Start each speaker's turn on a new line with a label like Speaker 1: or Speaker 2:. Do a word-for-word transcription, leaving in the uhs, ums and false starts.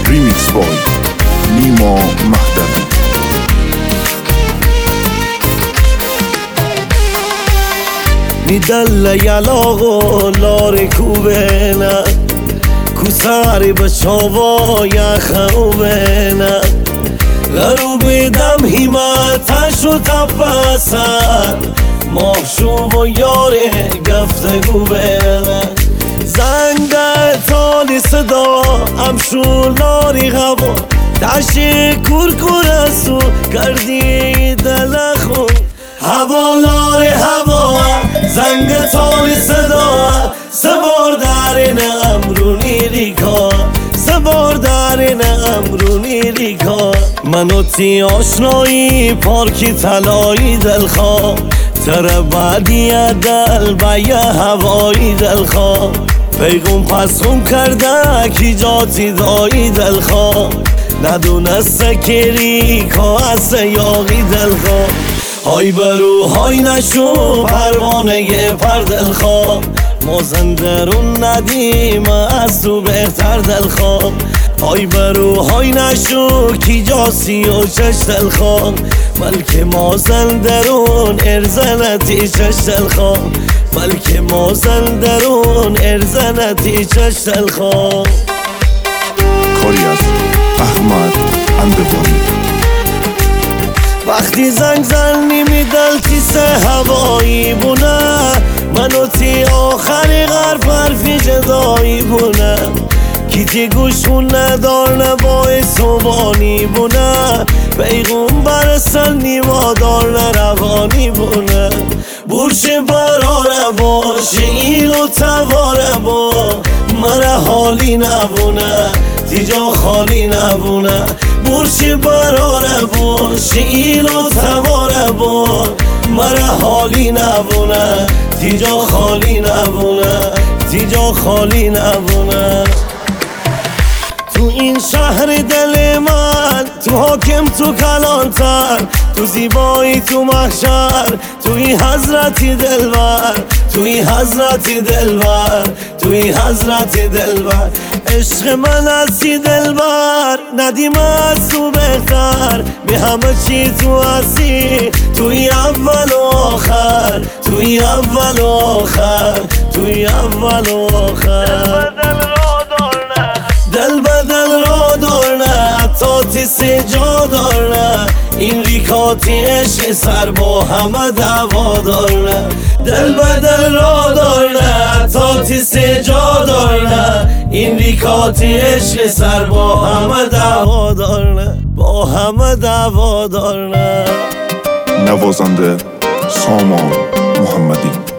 Speaker 1: ریمیکس بای نیما مهدوی.
Speaker 2: میدل یلاغ و لار کوبنه کوساری به چاوا یخوبنه غروب دم همتش و تپسر ماهشو و یاره گفتگو بنه زنگ تالی صدا امشو لاری هوا دشت کورکورسو کردی دلخو هوا لار هوا زنگ تالی صدا سبار دارین امرونی ریکا سبار دارین امرونی ریکا منو تی آشنایی پارکی تلایی دلخوا تر بعدی دل بایه هوایی دلخوا پیغم پسخم کرده کی جاتی دایی دلخوا ندونسته که ریکا از یاقی دلخوا های برو های نشو پروانه پر دلخوا ما زندرون ندیم از تو بهتر دلخوا های برو های نشو کی جاسی و چش دلخوا بلکه ما زندرون ارزنتی چش دلخوا بلکه ما زندرون ارزنتی چش دلخوا.
Speaker 1: کاری از احمد اندوانی.
Speaker 2: وقتی زنگ زنی میدل تیسه هوایی بونه منو تی آخری غرف حرفی جدایی بونه کیتی گوشون ندار نبای صبانی بونه پیغم برسن نیما دار نروانی بونه برش براره باشه ایلو تواره با مرا حالی نبونه تیجا خالی نبونه برش براره باشه ایلو تواره با مرا حالی نبونه تیجا خالی نبونه تیجا خالی نبونه تو این شهر دل من تو حاکم تو کلانتر تو زیبایی تو محشر توی حضرتی دلبر توی حضرتی دلبر توی حضرتی دلبر عشق من هستی دلبر ندیم از تو بهتر به همه چی تو هستی توی اول و آخر توی اول و آخر توی اول و آخر دل به دل را دارنه تا تیسی جا دارنه این ریکاتی عشق سر با همه دعوا دارنه دل به دل را دارنه تا تیسی جا دارنه این ریکاتی عشق سر با همه دعوا دارنه با همه دعوا دارنه.
Speaker 1: نوازنده سامان محمدی.